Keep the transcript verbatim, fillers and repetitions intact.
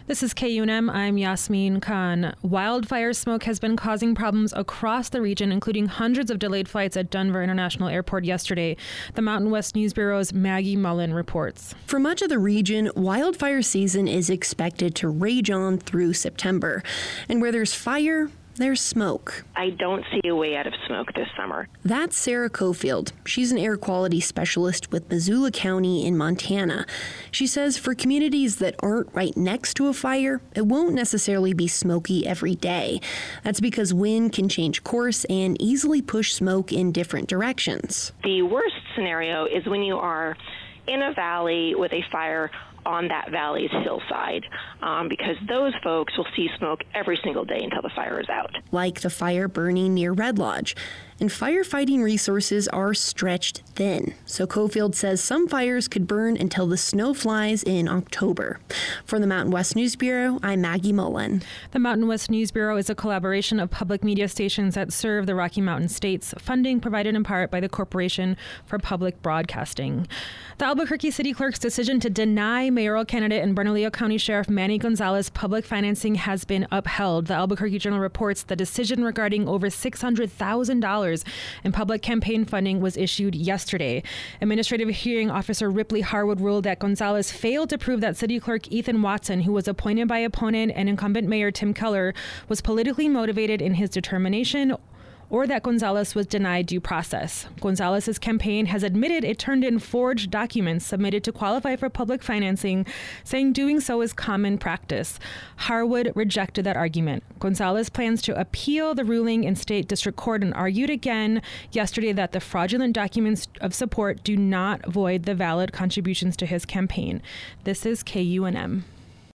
This is K U N M. I'm Yasmin Khan. Wildfire smoke has been causing problems across the region, including hundreds of delayed flights at Denver International Airport yesterday. The Mountain West News Bureau's Maggie Mullen reports. For much of the region, wildfire season is expected to rage on through September. And where there's fire, there's smoke. I don't see a way out of smoke this summer. That's Sarah Cofield. She's an air quality specialist with Missoula County in Montana. She says for communities that aren't right next to a fire, it won't necessarily be smoky every day. That's because wind can change course and easily push smoke in different directions. The worst scenario is when you are in a valley with a fire on that valley's hillside, um, because those folks will see smoke every single day until the fire is out. Like the fire burning near Red Lodge. And firefighting resources are stretched thin. So Cofield says some fires could burn until the snow flies in October. For the Mountain West News Bureau, I'm Maggie Mullen. The Mountain West News Bureau is a collaboration of public media stations that serve the Rocky Mountain states, funding provided in part by the Corporation for Public Broadcasting. The Albuquerque City Clerk's decision to deny mayoral candidate and Bernalillo County Sheriff Manny Gonzalez public financing has been upheld. The Albuquerque Journal reports the decision regarding over six hundred thousand dollars in public campaign funding was issued yesterday. Administrative Hearing Officer Ripley Harwood ruled that Gonzalez failed to prove that City Clerk Ethan Watson, who was appointed by opponent and incumbent Mayor Tim Keller, was politically motivated in his determination, or that Gonzalez was denied due process. Gonzalez's campaign has admitted it turned in forged documents submitted to qualify for public financing, saying doing so is common practice. Harwood rejected that argument. Gonzalez plans to appeal the ruling in state district court and argued again yesterday that the fraudulent documents of support do not void the valid contributions to his campaign. This is K U N M.